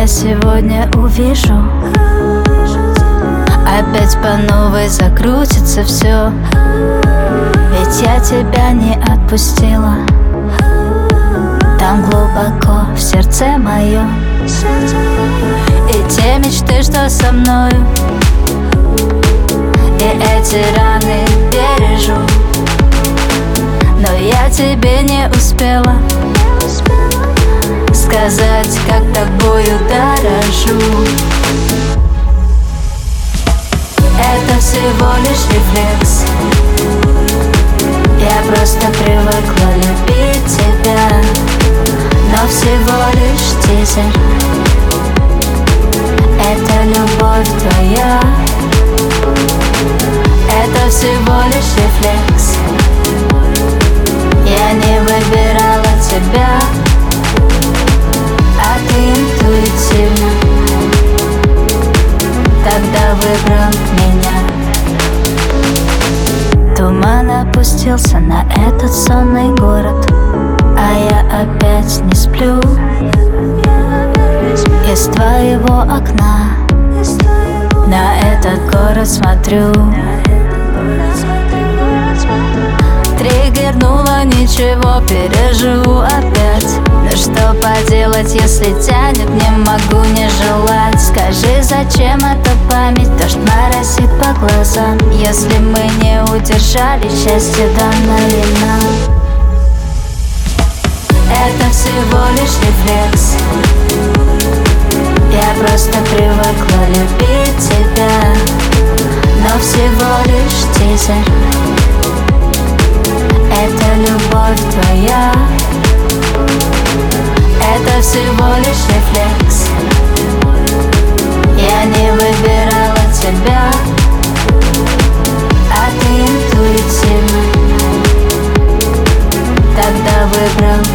я сегодня увижу, опять по новой закрутится все. Ведь я тебя не отпустила там глубоко в сердце моем. И те мечты, что со мною, и эти раны бережу. Но я тебе не успела сказать, как тобою дорожу. Это всего лишь рефлекс. Я просто привыкла любить тебя, но всего лишь тизер. Это любовь твоя. Это всего лишь рефлекс. Я не выбирала тебя, а ты интуитивно тогда выбрал меня. Туман опустился на этот сонный город, а я опять не сплю. Из твоего окна на этот город смотрю. Триггернула, ничего, переживу опять. Но что поделать, если тянет, не могу не желать. Скажи, зачем эта память, дождь моросит по глазам, если мы не удержали счастье, данное нам. Это всего лишь рефлекс. Я просто привыкла любить тебя, но всего лишь тизер. Это любовь твоя. Это всего лишь рефлекс. Я не выбирала тебя, а ты интуитивно тогда выбрал